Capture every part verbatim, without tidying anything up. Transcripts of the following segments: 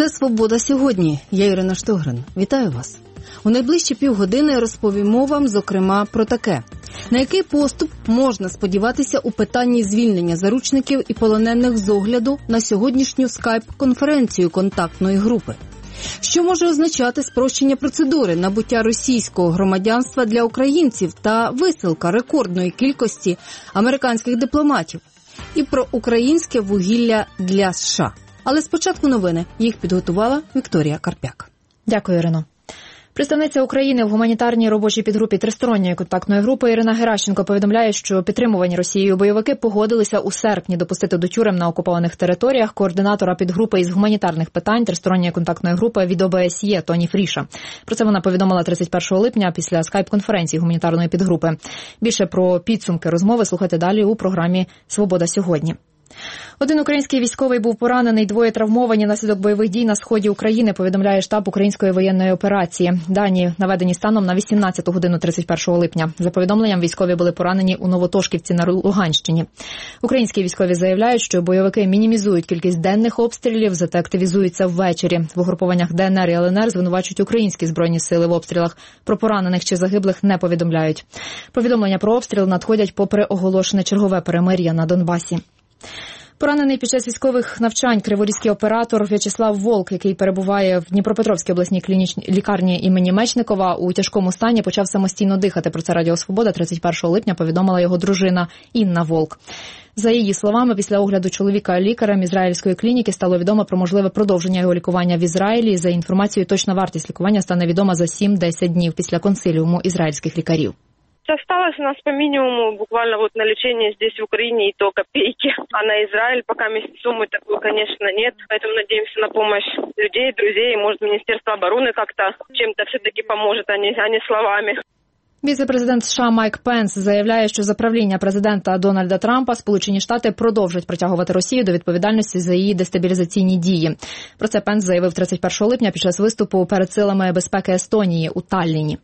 Це «Свобода сьогодні». Я Ірина Штогрин. Вітаю вас. У найближчі півгодини розповімо вам, зокрема, про таке. На який поступ можна сподіватися у питанні звільнення заручників і полонених з огляду на сьогоднішню скайп-конференцію контактної групи? Що може означати спрощення процедури набуття російського громадянства для українців та висилка рекордної кількості американських дипломатів? І про українське вугілля для США. Але спочатку новини. Їх підготувала Вікторія Карпяк. Дякую, Ірино. Представниця України в гуманітарній робочій підгрупі Тристоронньої контактної групи Ірина Геращенко повідомляє, що підтримувані Росією бойовики погодилися у серпні допустити до тюрем на окупованих територіях координатора підгрупи із гуманітарних питань Тристоронньої контактної групи від О Б С Є Тоні Фріша. Про це вона повідомила тридцять першого липня після скайп-конференції гуманітарної підгрупи. Більше про підсумки розмови слухайте далі у програмі «Свобода сьогодні». Один український військовий був поранений, двоє травмовані внаслідок бойових дій на сході України, повідомляє штаб української воєнної операції. Дані наведені станом на вісімнадцяту годину тридцять першого липня. За повідомленням, військові були поранені у Новотошківці на Луганщині. Українські військові заявляють, що бойовики мінімізують кількість денних обстрілів, зате активізуються ввечері. В угрупованнях Де Ен Ер і Ел Ен Ер звинувачують українські збройні сили в обстрілах. Про поранених чи загиблих не повідомляють. Повідомлення про обстріл надходять попри оголошене чергове перемир'я на Донбасі. Поранений під час військових навчань криворізький оператор В'ячеслав Волк, який перебуває в Дніпропетровській обласній клінічній лікарні імені Мечникова, у тяжкому стані почав самостійно дихати. Про це Радіо Свобода тридцять першого липня повідомила його дружина Інна Волк. За її словами, після огляду чоловіка лікарем ізраїльської клініки стало відомо про можливе продовження його лікування в Ізраїлі. За інформацією, точна вартість лікування стане відома за сім-десять днів після консиліуму ізраїльських лікарів. Осталось у нас по минимуму буквально вот на лечение здесь в Украине и то копейки. А на Израиль пока суммы такой, конечно, нет. Поэтому надеемся на помощь людей, друзей. Может, Министерство обороны как-то чем-то все-таки поможет, а не, а не словами. Віце-президент США Майк Пенс заявляє, що за правління президента Дональда Трампа Сполучені Штати продовжать притягувати Росію до відповідальності за її дестабілізаційні дії. Про це Пенс заявив тридцять першого липня під час виступу перед силами безпеки Естонії у Талліні.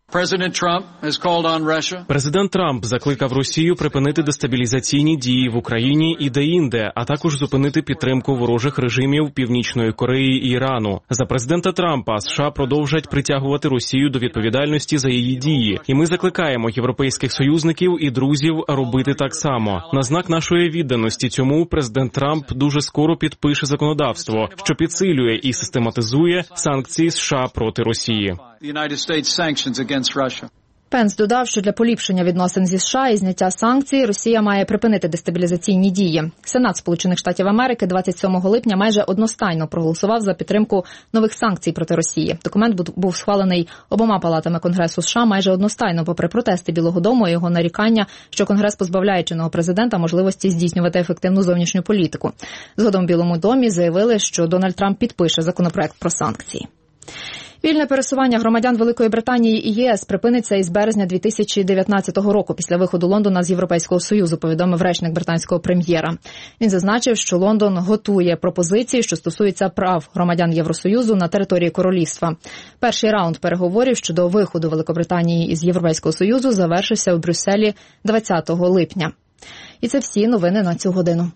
Президент Трамп закликав Росію припинити дестабілізаційні дії в Україні і де-інде, а також зупинити підтримку ворожих режимів Північної Кореї і Ірану. За президента Трампа США продовжать притягувати Росію до відповідальності за її дії. І ми закликаємо європейських союзників і друзів робити так само. На знак нашої відданості цьому президент Трамп дуже скоро підпише законодавство, що підсилює і систематизує санкції США проти Росії. Пенс додав, що для поліпшення відносин зі США і зняття санкцій Росія має припинити дестабілізаційні дії. Сенат Сполучених Штатів Америки двадцять сьомого липня майже одностайно проголосував за підтримку нових санкцій проти Росії. Документ був схвалений обома палатами Конгресу США майже одностайно, попри протести Білого дому і його нарікання, що Конгрес позбавляє чинного президента можливості здійснювати ефективну зовнішню політику. Згодом в Білому домі заявили, що Дональд Трамп підпише законопроект про санкції. Вільне пересування громадян Великої Британії і Є С припиниться із березня дві тисячі дев'ятнадцятого року після виходу Лондона з Європейського Союзу, повідомив речник британського прем'єра. Він зазначив, що Лондон готує пропозиції, що стосуються прав громадян Євросоюзу на території королівства. Перший раунд переговорів щодо виходу Великобританії із Європейського Союзу завершився у Брюсселі двадцятого липня. І це всі новини на цю годину.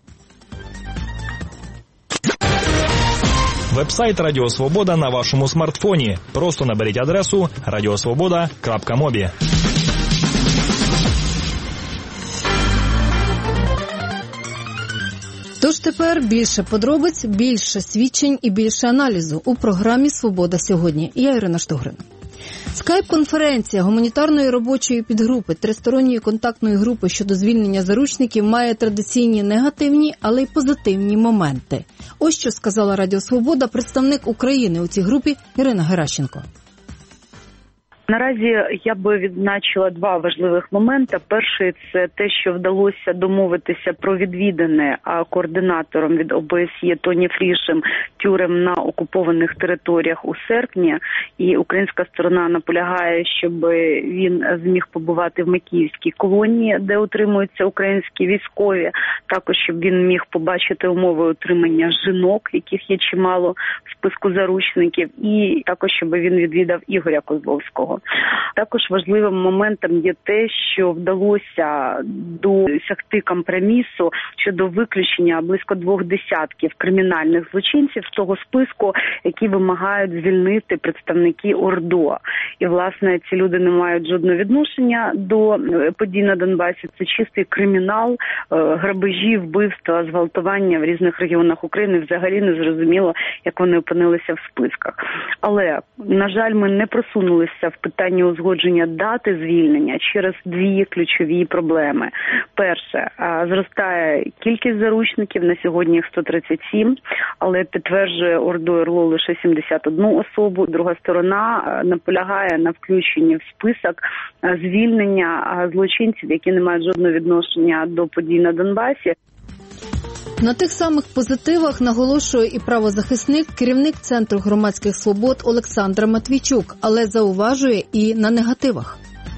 Веб-сайт Радіо Свобода на вашому смартфоні. Просто наберіть адресу радіосвобода крапка мобі. Тож тепер більше подробиць, більше свідчень і більше аналізу у програмі «Свобода сьогодні». Я Ірина Штогрин. Скайп-конференція гуманітарної робочої підгрупи Тристоронньої контактної групи щодо звільнення заручників має традиційні негативні, але й позитивні моменти. Ось що сказала Радіо Свобода представник України у цій групі Ірина Геращенко. Наразі я би відзначила два важливих моменти. Перший – це те, що вдалося домовитися про відвідане координатором від О Б С Є Тоні Фрішем тюрем на окупованих територіях у серпні. І українська сторона наполягає, щоб він зміг побувати в Макіївській колонії, де утримуються українські військові. Також, щоб він міг побачити умови утримання жінок, яких є чимало в списку заручників. І також, щоб він відвідав Ігоря Козловського. Також важливим моментом є те, що вдалося досягти компромісу щодо виключення близько двох десятків кримінальних злочинців з того списку, які вимагають звільнити представники ОРДО. І, власне, ці люди не мають жодного відношення до подій на Донбасі. Це чистий кримінал, грабежі, вбивства, зґвалтування в різних регіонах України. Взагалі не зрозуміло, як вони опинилися в списках. Але, на жаль, ми не просунулися в питанні узгодження дати звільнення через дві ключові проблеми. Перше, зростає кількість заручників, на сьогодні їх сто тридцять сім, але підтверджує ОРДО РЛО лише сімдесят одну особу. Друга сторона наполягає на включенні в список звільнення злочинців, які не мають жодного відношення до подій на Донбасі. На тих самих позитивах наголошує і правозахисник, керівник Центру громадських свобод Олександра Матвійчук, але зауважує і на негативах.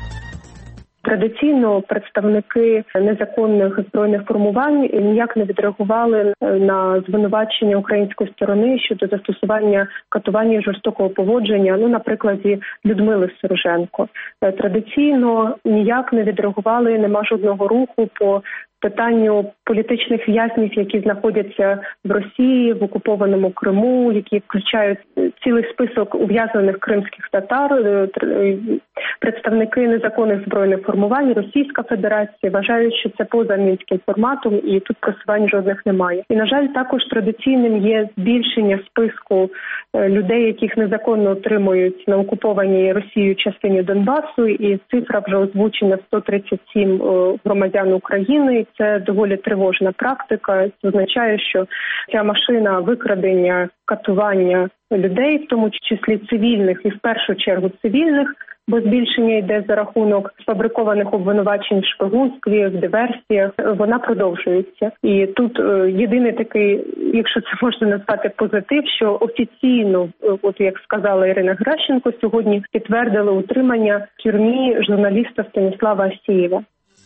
Традиційно представники незаконних збройних формувань ніяк не відреагували на звинувачення української сторони щодо застосування катування і жорстокого поводження, ну, на прикладі Людмили Сороженко. Традиційно ніяк не відреагували, нема жодного руху по питанню політичних в'язнів, які знаходяться в Росії, в окупованому Криму, які включають цілий список ув'язнених кримських татар, представники незаконних збройних формувань, Російська Федерація вважають, що це поза мінським форматом і тут просувань жодних немає. І, на жаль, також традиційним є збільшення списку людей, яких незаконно отримують на окупованій Росією частині Донбасу, і цифра вже озвучена сто тридцять сім громадян України. Це доволі тривожна практика. Це означає, що ця машина викрадення, катування людей, в тому числі цивільних і в першу чергу цивільних, бо збільшення йде за рахунок сфабрикованих обвинувачень в шпигунстві, в диверсіях, вона продовжується. І тут е, єдиний такий, якщо це можна назвати позитив, що офіційно, от як сказала Ірина Геращенко, сьогодні підтвердили утримання в тюрмі журналіста Станіслава Асєєва.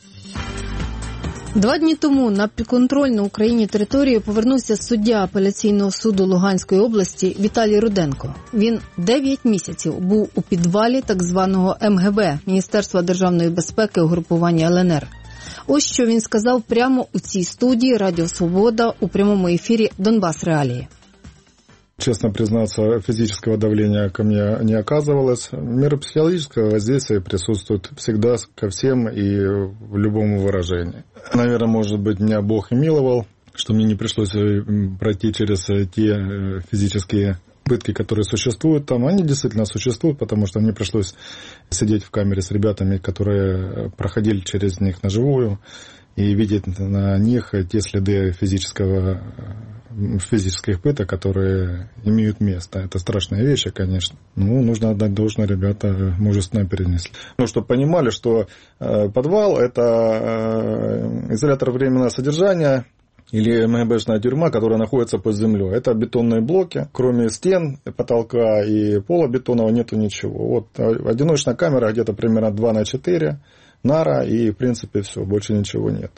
Два дні тому на підконтрольну Україні територію повернувся суддя апеляційного суду Луганської області Віталій Руденко. Він дев'ять місяців був у підвалі так званого ем ге бе – Міністерства державної безпеки угрупування ел ен ер. Ось що він сказав прямо у цій студії Радіо Свобода у прямому ефірі «Донбас Реалії». Честно признаться, физического давления ко мне не оказывалось. Меры психологического воздействия присутствуют всегда ко всем и в любом выражении. Наверное, может быть, меня Бог и миловал, что мне не пришлось пройти через те физические пытки, которые существуют там. Они действительно существуют, потому что мне пришлось сидеть в камере с ребятами, которые проходили через них на живую, и видеть на них те следы физического физических пыток, которые имеют место. Это страшные вещи, конечно. Ну, нужно отдать должное, ребята мужественно перенесли. Ну, чтобы понимали, что э, подвал – это э, изолятор временного содержания или эм гэ бэшная тюрьма, которая находится под землей. Это бетонные блоки. Кроме стен, потолка и пола бетонного нету ничего. Вот одиночная камера где-то примерно два на четыре, нара, и, в принципе, все, больше ничего нет.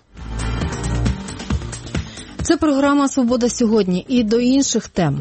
Це програма «Свобода сьогодні» і до інших тем.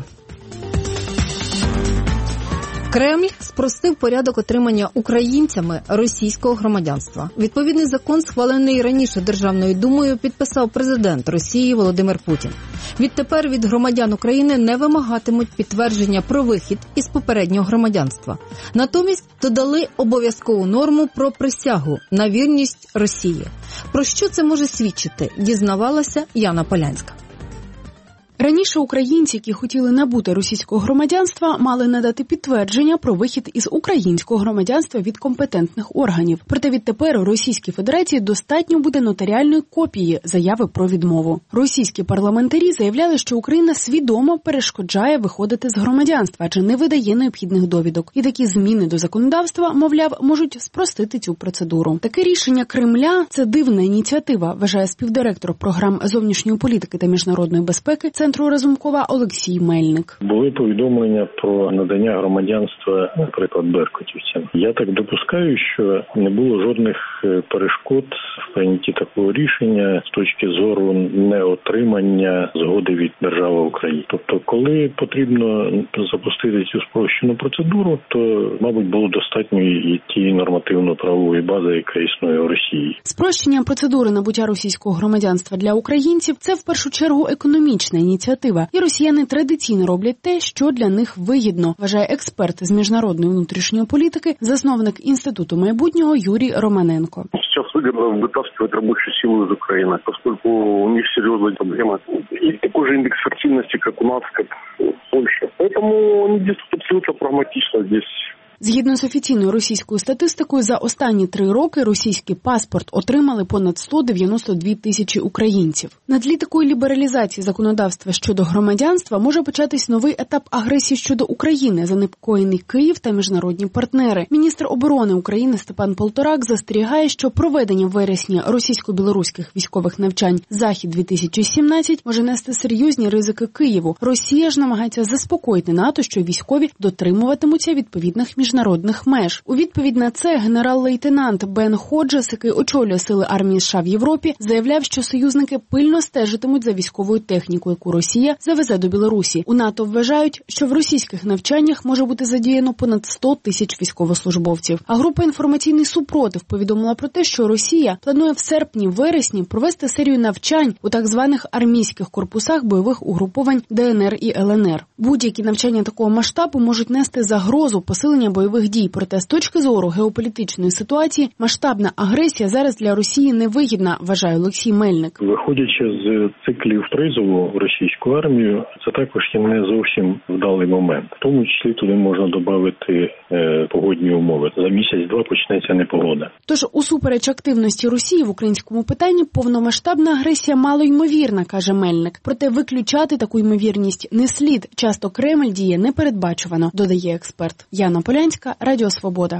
Кремль спростив порядок отримання українцями російського громадянства. Відповідний закон, схвалений раніше Державною думою, підписав президент Росії Володимир Путін. Відтепер від громадян України не вимагатимуть підтвердження про вихід із попереднього громадянства. Натомість додали обов'язкову норму про присягу на вірність Росії. Про що це може свідчити, дізнавалася Яна Полянська. Раніше українці, які хотіли набути російського громадянства, мали надати підтвердження про вихід із українського громадянства від компетентних органів. Проте відтепер у Російській Федерації достатньо буде нотаріальної копії заяви про відмову. Російські парламентарі заявляли, що Україна свідомо перешкоджає виходити з громадянства, адже не видає необхідних довідок. І такі зміни до законодавства, мовляв, можуть спростити цю процедуру. Таке рішення Кремля – це дивна ініціатива, вважає співдиректор програм зовнішньої політики та міжнародної безпеки Центру центру Разумкова Олексій Мельник. Були повідомлення про надання громадянства, наприклад, беркутівцям. Я так допускаю, що не було жодних перешкод в прийнятті такого рішення з точки зору неотримання згоди від держави України. Тобто, коли потрібно запустити цю спрощену процедуру, то, мабуть, було достатньо і тієї нормативно-правової бази, яка існує в Росії. Спрощення процедури набуття російського громадянства для українців – це в першу чергу економічна ініціатива. І росіяни традиційно роблять те, що для них вигідно, вважає експерт з міжнародної внутрішньої політики, засновник Інституту майбутнього Юрій Романенко. Сейчас выгодно вытаскивать рабочую силу из Украины, поскольку у них серьезная проблема. И такой же индекс активности, как у нас, как в Польше. Поэтому они действуют абсолютно прагматично здесь. Згідно з офіційною російською статистикою, за останні три роки російський паспорт отримали понад сто дев'яносто дві тисячі українців. На тлі такої лібералізації законодавства щодо громадянства може початись новий етап агресії щодо України, занепокоєний Київ та міжнародні партнери. Міністр оборони України Степан Полторак застерігає, що проведення в вересні російсько-білоруських військових навчань «Захід-дві тисячі сімнадцять» може нести серйозні ризики Києву. Росія ж намагається заспокоїти НАТО, що військові дотримуватимуться відповідних міжнародних міжнародних меж. У відповідь на це генерал-лейтенант Бен Ходжес, який очолює сили армії США в Європі, заявляв, що союзники пильно стежитимуть за військовою технікою, яку Росія завезе до Білорусі. У НАТО вважають, що в російських навчаннях може бути задіяно понад сто тисяч військовослужбовців. А група «Інформаційний супротив» повідомила про те, що Росія планує в серпні-вересні провести серію навчань у так званих армійських корпусах бойових угруповань Де Ен Ер і Ел Ен Ер. Будь-які навчання такого масштабу можуть нести загрозу посилення бойових дій. Проте з точки зору геополітичної ситуації масштабна агресія зараз для Росії невигідна, вважає Олексій Мельник. Виходячи з циклів призову в російську армію, це також є не зовсім вдалий момент. В тому числі туди можна додати е, погодні умови. За місяць-два почнеться непогода. Тож, усупереч активності Росії в українському питанні, повномасштабна агресія малоймовірна, каже Мельник. Проте виключати таку ймовірність не слід. Часто Кремль діє непередбачувано, додає експерт. Яна Полянська, Радіо Свобода.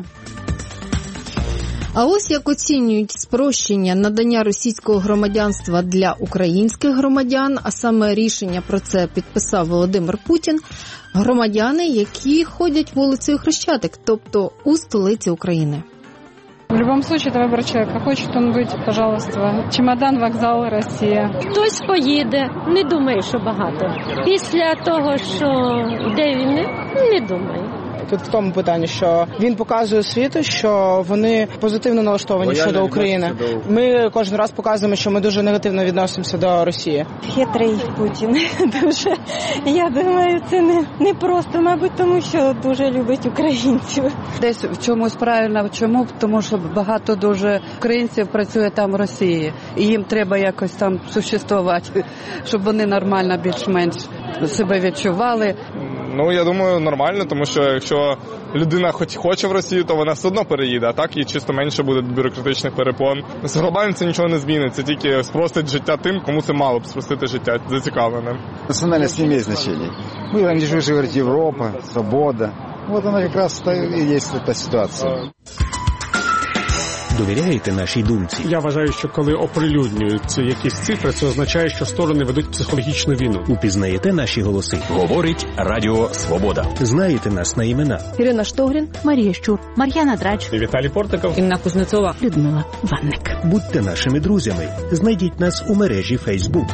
А ось як оцінюють спрощення надання російського громадянства для українських громадян, а саме рішення про це підписав Володимир Путін, громадяни, які ходять вулицею Хрещатик, тобто у столиці України. В любом случае, это выбор человека. Хочет он быть, пожалуйста. Чемодан, вокзал, Росія. Хтось поїде, не думаю, що багато. Після того, що йде війни, не думаю. Тут в тому питанні, що він показує світу, що вони позитивно налаштовані Лояльно щодо України. До... Ми кожен раз показуємо, що ми дуже негативно відносимося до Росії. Хитрий Путін. Дуже. Я думаю, це не, не просто, мабуть, тому що дуже любить українців. Десь в чомусь правильно. Чому? Тому що багато дуже українців працює там в Росії. І їм треба якось там существувати, щоб вони нормально більш-менш себе відчували. Ну, я думаю, нормально, тому що якщо людина хоч хоче в Росію, то вона все одно переїде, а так і чисто менше буде бюрократичних перепон. З глобально це нічого не змінить, це тільки спростить життя тим, кому це мало б спростити життя зацікавленим. Національність не має значення. Ми раніше говорить Європа, свобода. От вона якраз і є ця ситуація. Довіряєте нашій думці? Я вважаю, що коли оприлюднюють якісь цифри, це означає, що сторони ведуть психологічну війну. Упізнаєте наші голоси? Говорить Радіо Свобода. Знаєте нас на імена? Ірина Штогрін, Марія Щур, Мар'яна Драч, Віталій Портиков, Інна Кузнецова, Людмила Ванник. Будьте нашими друзями. Знайдіть нас у мережі Фейсбук.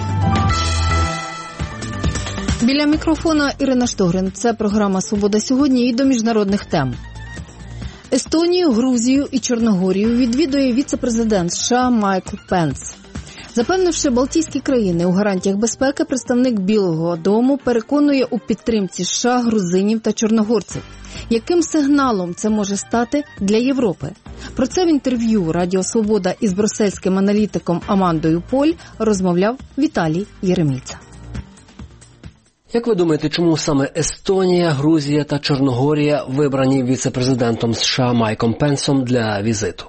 Біля мікрофона Ірина Штогрін. Це програма «Свобода сьогодні» і до міжнародних тем. Естонію, Грузію і Чорногорію відвідує віце-президент США Майкл Пенс. Запевнивши Балтійські країни у гарантіях безпеки, представник Білого дому переконує у підтримці США грузинів та чорногорців. Яким сигналом це може стати для Європи? Про це в інтерв'ю Радіо Свобода із брюссельським аналітиком Амандою Поль розмовляв Віталій Єреміца. Як ви думаєте, чому саме Естонія, Грузія та Чорногорія вибрані віце-президентом США Майком Пенсом для візиту?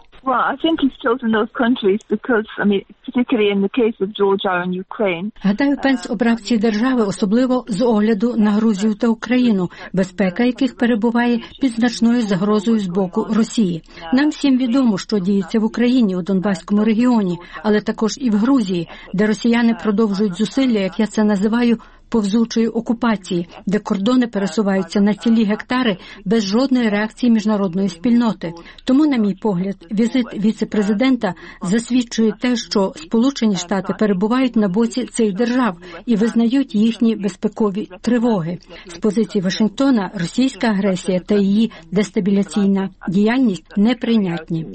Гадаю, Пенс обрав ці держави особливо з огляду на Грузію та Україну, безпека яких перебуває під значною загрозою з боку Росії. Нам всім відомо, що діється в Україні, у Донбаському регіоні, але також і в Грузії, де росіяни продовжують зусилля, як я це називаю, повзучої окупації, де кордони пересуваються на цілі гектари без жодної реакції міжнародної спільноти. Тому, на мій погляд, візит віце-президента засвідчує те, що Сполучені Штати перебувають на боці цих держав і визнають їхні безпекові тривоги. З позиції Вашингтона російська агресія та її дестабіляційна діяльність неприйнятні.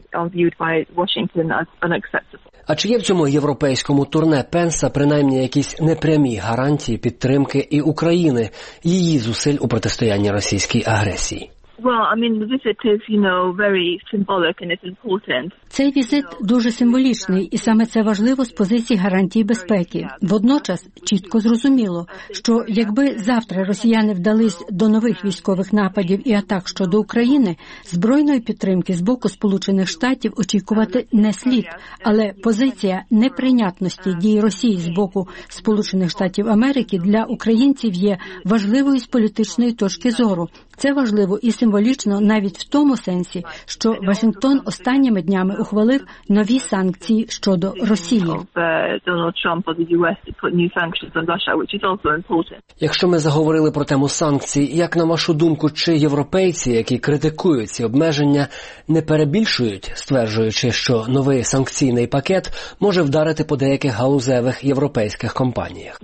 А чи є в цьому європейському турне Пенса принаймні якісь непрямі гарантії підтримки і України, її зусиль у протистоянні російській агресії? Well, I mean, the visit is, you know, very symbolic and it's important. Цей візит дуже символічний, і саме це важливо з позиції гарантії безпеки. Водночас чітко зрозуміло, що якби завтра росіяни вдались до нових військових нападів і атак щодо України, збройної підтримки з боку Сполучених Штатів очікувати не слід. Але позиція неприйнятності дій Росії з боку Сполучених Штатів Америки для українців є важливою з політичної точки зору. Це важливо і символічно навіть в тому сенсі, що Вашингтон останніми днями ухвалив нові санкції щодо Росії. Якщо ми заговорили про тему санкцій, як на вашу думку, чи європейці, які критикують ці обмеження, не перебільшують, стверджуючи, що новий санкційний пакет може вдарити по деяких галузевих європейських компаніях?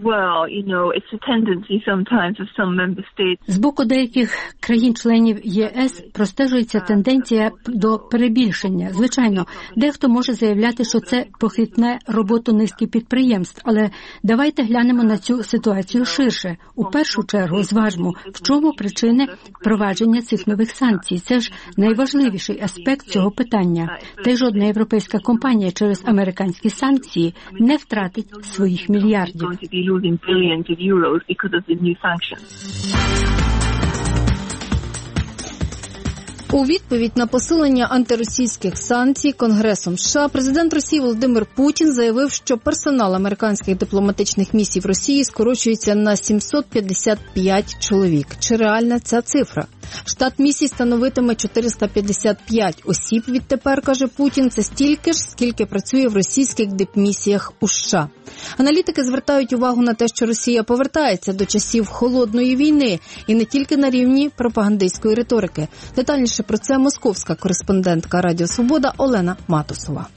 З боку деяких країн-членів ЄС простежується тенденція до перебільшення. Звичайно, дехто може заявляти, що це похитне роботу низки підприємств, але давайте глянемо на цю ситуацію ширше. У першу чергу зважмо, в чому причини впровадження цих нових санкцій. Це ж найважливіший аспект цього питання. Та й жодна європейська компанія через американські санкції не втратить своїх мільярдів. У відповідь на посилення антиросійських санкцій Конгресом США президент Росії Володимир Путін заявив, що персонал американських дипломатичних місій в Росії скорочується на сімсот п'ятдесят п'ять чоловік. Чи реальна ця цифра? Штат місій становитиме чотириста п'ятдесят п'ять осіб відтепер, каже Путін. Це стільки ж, скільки працює в російських дипмісіях у США. Аналітики звертають увагу на те, що Росія повертається до часів холодної війни і не тільки на рівні пропагандистської риторики. Детальніше про це московська кореспондентка Радіо Свобода Олена Матусова.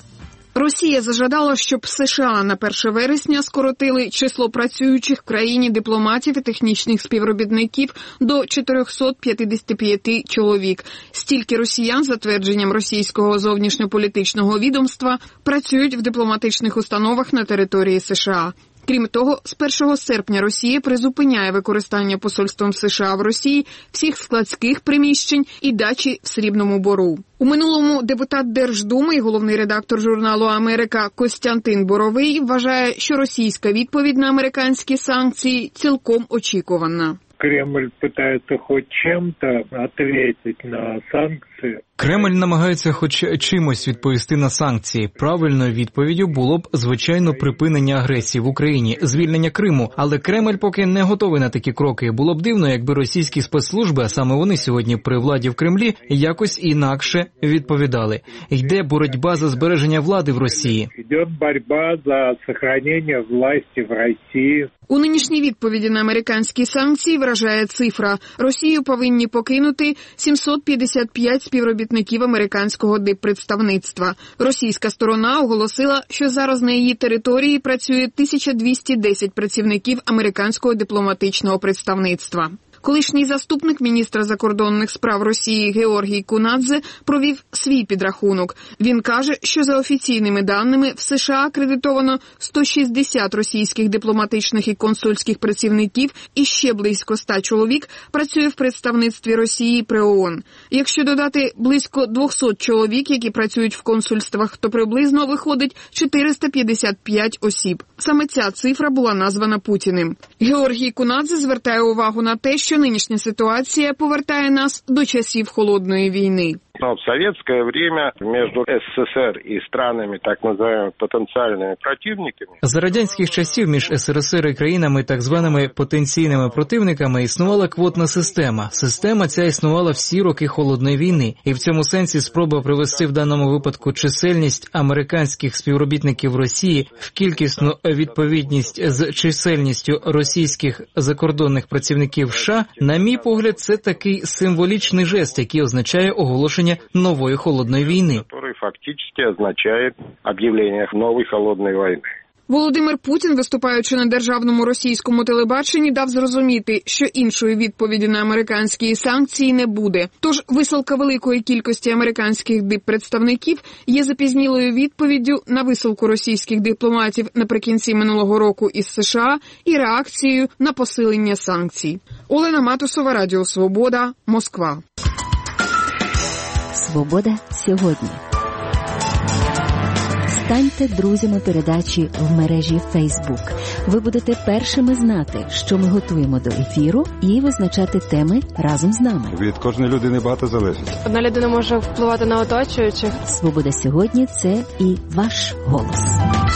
Росія зажадала, щоб США на перше вересня скоротили число працюючих в країні дипломатів і технічних співробітників до чотириста п'ятдесят п'ять чоловік. Стільки росіян, за твердженням російського зовнішньополітичного відомства, працюють в дипломатичних установах на території США. Крім того, з першого серпня Росія призупиняє використання посольством США в Росії всіх складських приміщень і дачі в Срібному Бору. У минулому депутат Держдуми і головний редактор журналу «Америка» Костянтин Боровий вважає, що російська відповідь на американські санкції цілком очікувана. Кремль пытается хоть чем-то ответить на санкции. Кремль намагається хоч чимось відповісти на санкції. Правильною відповіддю було б, звичайно, припинення агресії в Україні, звільнення Криму. Але Кремль поки не готовий на такі кроки. Було б дивно, якби російські спецслужби, а саме вони сьогодні при владі в Кремлі, якось інакше відповідали. Йде боротьба за збереження влади в Росії. Йде боротьба за збереження влади в Росії. У нинішній відповіді на американські санкції вражає цифра. Росію повинні покинути сімсот п'ятдесят п'ять співробітників американського диппредставництва. Російська сторона оголосила, що зараз на її території працює тисяча двісті десять працівників американського дипломатичного представництва. Колишній заступник міністра закордонних справ Росії Георгій Кунадзе провів свій підрахунок. Він каже, що за офіційними даними в США акредитовано сто шістдесят російських дипломатичних і консульських працівників і ще близько ста чоловік працює в представництві Росії при ООН. Якщо додати близько двісті чоловік, які працюють в консульствах, то приблизно виходить чотириста п'ятдесят п'ять осіб. Саме ця цифра була названа Путіним. Георгій Кунадзе звертає увагу на те, що нинішня ситуація повертає нас до часів холодної війни. Но в советское время между СССР и странами, так называемыми потенциальными противниками... За радянських часів між СРСР і країнами, так званими потенційними противниками, існувала квотна система. Система ця існувала всі роки Холодної війни. І в цьому сенсі спроба привести в даному випадку чисельність американських співробітників Росії в кількісну відповідність з чисельністю російських закордонних працівників США, на мій погляд, це такий символічний жест, який означає оголошення нової холодної війни. Який фактично означає об'явлення нової холодної війни. Володимир Путін, виступаючи на державному російському телебаченні, дав зрозуміти, що іншої відповіді на американські санкції не буде. Тож висилка великої кількості американських диппредставників є запізнілою відповіддю на висилку російських дипломатів наприкінці минулого року із США і реакцією на посилення санкцій. Олена Матусова, Радіо Свобода, Москва. Свобода сьогодні. Станьте друзями передачі в мережі Facebook. Ви будете першими знати, що ми готуємо до ефіру, і визначати теми разом з нами. Від кожної людини багато залежить. Одна людина може впливати на оточуючих. Свобода сьогодні – це і ваш голос.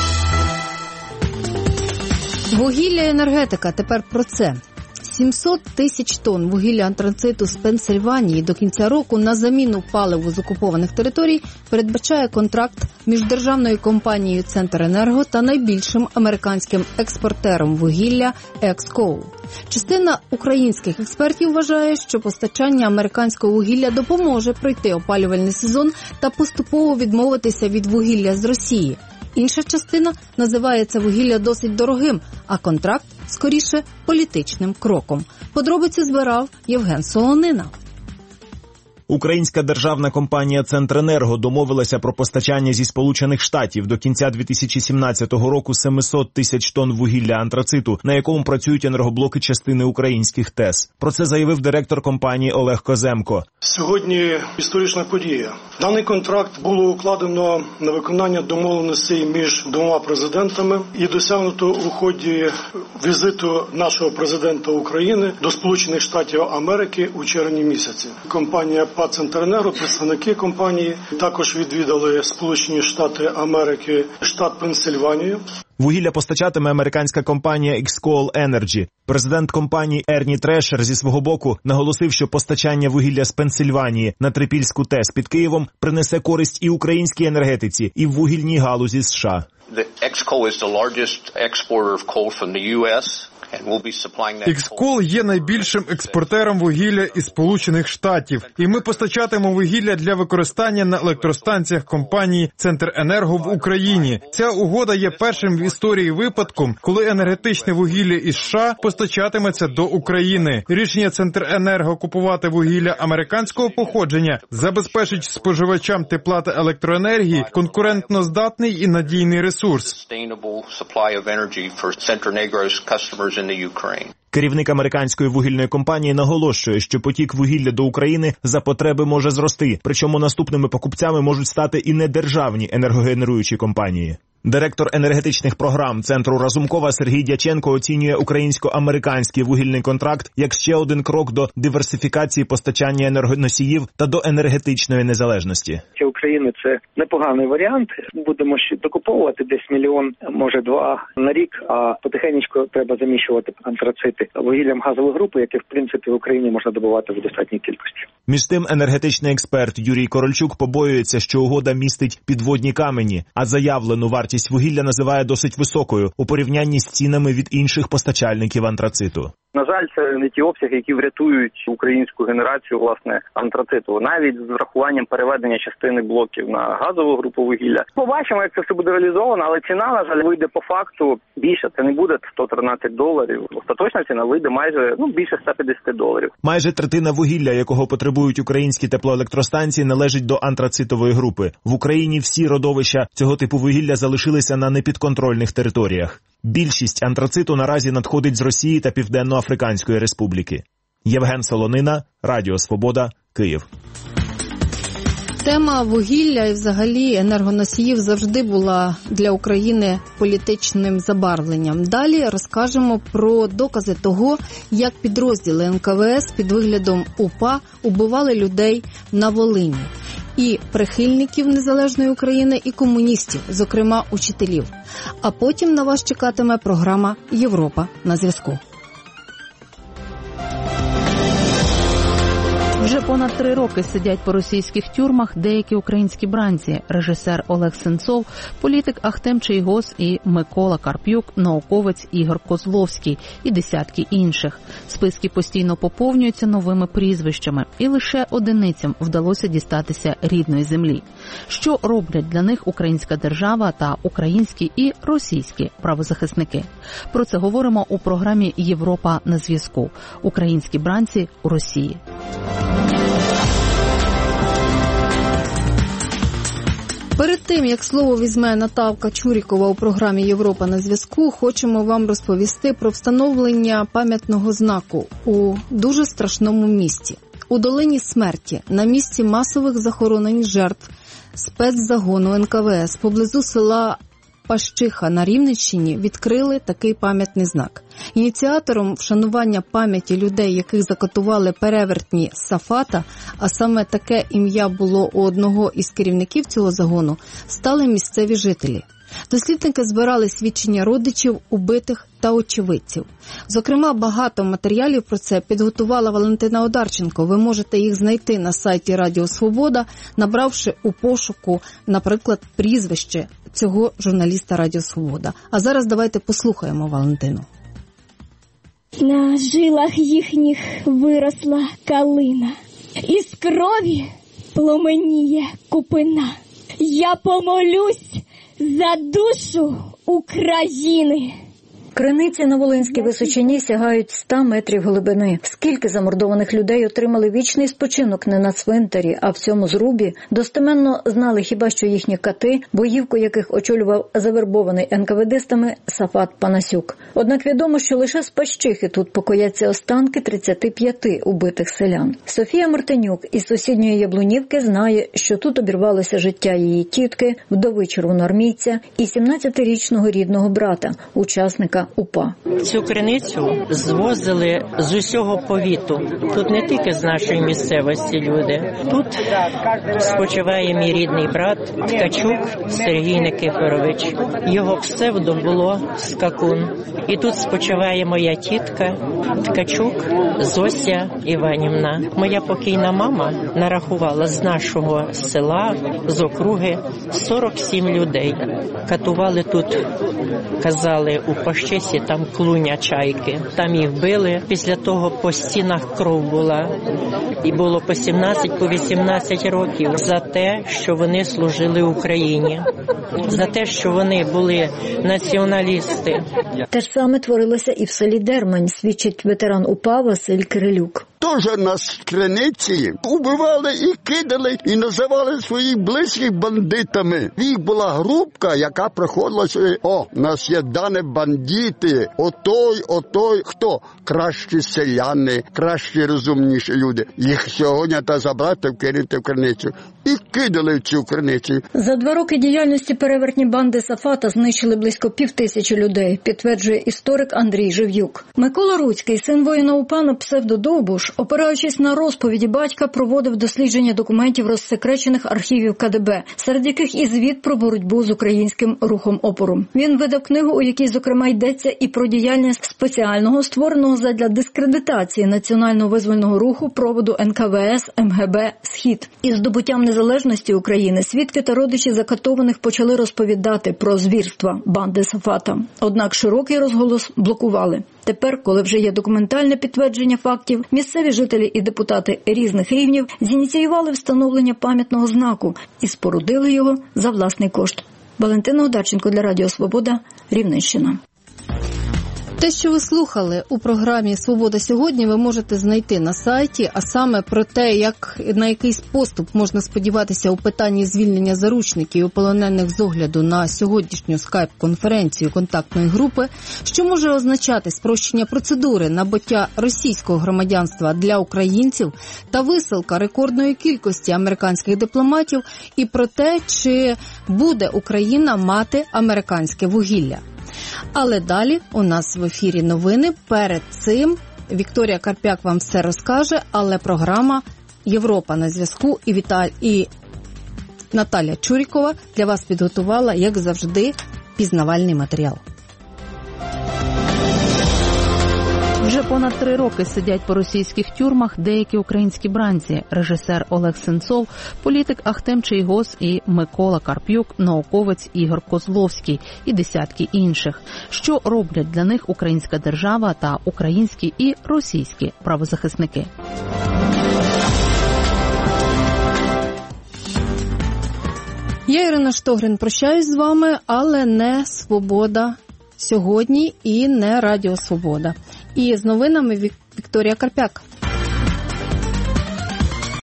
Вугілля і енергетика. Тепер про це. сімсот тисяч тонн вугілля антрациту з Пенсильванії до кінця року на заміну паливу з окупованих територій передбачає контракт між державною компанією «Центренерго» та найбільшим американським експортером вугілля «Екскоу». Частина українських експертів вважає, що постачання американського вугілля допоможе пройти опалювальний сезон та поступово відмовитися від вугілля з Росії. Інша частина називає це вугілля досить дорогим, а контракт, скоріше, політичним кроком. Подробиці збирав Євген Солонина. Українська державна компанія «Центренерго» домовилася про постачання зі Сполучених Штатів до кінця дві тисячі сімнадцятого року семисот тисяч тонн вугілля антрациту, на якому працюють енергоблоки частини українських ТЕС. Про це заявив директор компанії Олег Коземко. Сьогодні історична подія. Даний контракт було укладено на виконання домовленостей між двома президентами і досягнуто у ході візиту нашого президента України до Сполучених Штатів Америки у червні місяці. Компанія «Центренерго», представники компанії також відвідали Сполучені Штати Америки, штат Пенсильванію. Вугілля постачатиме американська компанія «Екскоу Енерджі». Президент компанії Ерні Трешер зі свого боку наголосив, що постачання вугілля з Пенсильванії на Трипільську ТЕС під Києвом принесе користь і українській енергетиці, і в вугільній галузі США. «Екскоу» is the largest exporter of coal from the ю ес. «Екскоу» є найбільшим експортером вугілля із Сполучених Штатів, і ми постачатимемо вугілля для використання на електростанціях компанії «Центренерго» в Україні. Ця угода є першим в історії випадком, коли енергетичне вугілля із США постачатиметься до України. Рішення «Центренерго» купувати вугілля американського походження забезпечить споживачам тепла та електроенергії конкурентноздатний і надійний ресурс. Керівник американської вугільної компанії наголошує, що потік вугілля до України за потреби може зрости, причому наступними покупцями можуть стати і недержавні енергогенеруючі компанії. Директор енергетичних програм Центру Разумкова Сергій Дяченко оцінює українсько-американський вугільний контракт як ще один крок до диверсифікації постачання енергоносіїв та до енергетичної незалежності. Для України це непоганий варіант. Будемо ще докуповувати десь мільйон, може два на рік, а потихеньку треба заміщувати антрацити вугіллям газової групи, яке, в принципі, в Україні можна добувати в достатній кількості. Між тим, енергетичний експерт Юрій Корольчук побоюється, що угода містить підводні камені, а заявлену вартість вугілля називає досить високою у порівнянні з цінами від інших постачальників антрациту. На жаль, це не ті обсяги, які врятують українську генерацію, власне, антрациту. Навіть з врахуванням переведення частини блоків на газову групу вугілля. Побачимо, як це все буде реалізовано, але ціна, на жаль, вийде по факту більше. Це не буде сто тринадцять доларів. Остаточна ціна вийде майже, ну, більше ста п'ятдесят доларів. Майже третина вугілля, якого потребують українські теплоелектростанції, належить до антрацитової групи. В Україні всі родовища цього типу вугілля залишилися на непідконтрольних територіях. Більшість антрациту наразі надходить з Росії та Південно-Африканської Республіки. Євген Солонина, Радіо Свобода, Київ. Тема вугілля і взагалі енергоносіїв завжди була для України політичним забарвленням. Далі розкажемо про докази того, як підрозділи ен ка ве ес під виглядом УПА убивали людей на Волині. і прихильників незалежної України, і комуністів, зокрема учителів. А потім на вас чекатиме програма «Європа на зв'язку». Вже понад три роки сидять по російських тюрмах деякі українські бранці: режисер Олег Сенцов, політик Ахтем Чийгоз і Микола Карп'юк, науковець Ігор Козловський і десятки інших. Списки постійно поповнюються новими прізвищами, і лише одиницям вдалося дістатися рідної землі. Що роблять для них українська держава та українські і російські правозахисники? Про це говоримо у програмі «Європа на зв'язку». Українські бранці у Росії. Перед тим, як слово візьме Наталка Чурікова у програмі «Європа на зв'язку», хочемо вам розповісти про встановлення пам'ятного знаку у дуже страшному місті. У долині смерті, на місці масових захоронень жертв спецзагону ен ка ве ес поблизу села Пащиха на Рівненщині відкрили такий пам'ятний знак. Ініціатором вшанування пам'яті людей, яких закатували перевертні Сафата, а саме таке ім'я було у одного із керівників цього загону, стали місцеві жителі. Дослідники збирали свідчення родичів, убитих та очевидців. Зокрема, багато матеріалів про це підготувала Валентина Одарченко. Ви можете їх знайти на сайті Радіо Свобода, набравши у пошуку, наприклад, прізвище цього журналіста Радіо Свобода. А зараз давайте послухаємо Валентину. На жилах їхніх виросла калина, із крові пломеніє купина. Я помолюсь за душу України. Криниці на Волинській Височині сягають ста метрів глибини. Скільки замордованих людей отримали вічний спочинок не на цвинтарі, а в цьому зрубі, достеменно знали хіба що їхні кати, боївку яких очолював завербований ен ка ве дистами Сафат Панасюк. Однак відомо, що лише з Пащихи тут покояться останки тридцяти п'яти убитих селян. Софія Мартинюк із сусідньої Яблунівки знає, що тут обірвалося життя її тітки, вдови червоноармійця і сімнадцятирічного рідного брата, учасника УПА. Цю криницю звозили з усього повіту. Тут не тільки з нашої місцевості люди. Тут спочиває мій рідний брат Ткачук Сергій Никифорович. Його псевдо було Скакун. І тут спочиває моя тітка Ткачук Зося Іванівна. Моя покійна мама нарахувала з нашого села, з округи, сорок сім людей. Катували тут, казали, у Пащисі, там клуня чайки. Там їх били. Після того по стінах кров була. І було по сімнадцять, по вісімнадцять років за те, що вони служили Україні. За те, що вони були націоналісти. Те ж саме творилося і в селі Дермань, свідчить ветеран УПА Василь Кирилюк. Теж нас в криниці убивали і кидали, і називали своїх близьких бандитами. Їх була групка, яка приходила сюди. О, у нас є дані бандити. Отой, отой. Хто? Кращі селяни, кращі, розумніші люди. Їх сьогодні та забрати, вкинути в криницю. І кидали в цю криницю. За два роки діяльності перевертні банди Сафата знищили близько півтисячі людей, підтверджує історик Андрій Жив'юк. Микола Руцький, син воїна УПА на псевдо-Довбуш, опираючись на розповіді батька, проводив дослідження документів розсекречених архівів ка де бе, серед яких і звіт про боротьбу з українським рухом опору. Він видав книгу, у якій, зокрема, йдеться і про діяльність спеціального, створеного задля дискредитації національного визвольного руху проводу ен ка ве ес ем ге бе «Схід». Із здобуттям незалежності України свідки та родичі закатованих почали розповідати про звірства банди Сафата. Однак широкий розголос блокували. Тепер, коли вже є документальне підтвердження фактів, місцеві жителі і депутати різних рівнів зініціювали встановлення пам'ятного знаку і спорудили його за власний кошт. Валентина Одарченко для Радіо Свобода, Рівненщина. Те, що ви слухали у програмі «Свобода сьогодні», ви можете знайти на сайті, а саме про те, як на якийсь поступ можна сподіватися у питанні звільнення заручників і полонених з огляду на сьогоднішню скайп-конференцію контактної групи, що може означати спрощення процедури набуття російського громадянства для українців та висилка рекордної кількості американських дипломатів, і про те, чи буде Україна мати американське вугілля. Але далі у нас в ефірі новини. Перед цим Вікторія Карп'як вам все розкаже, але програма «Європа на зв'язку» і, Віталь... і Наталя Чурікова для вас підготувала, як завжди, пізнавальний матеріал. Вже понад три роки сидять по російських тюрмах деякі українські бранці – режисер Олег Сенцов, політик Ахтем Чийгоз і Микола Карпюк, науковець Ігор Козловський і десятки інших. Що роблять для них українська держава та українські і російські правозахисники? Я, Ірина Штогрин, прощаюсь з вами, але не «Свобода» сьогодні і не Радіо Свобода. І з новинами Вікторія Карпяк.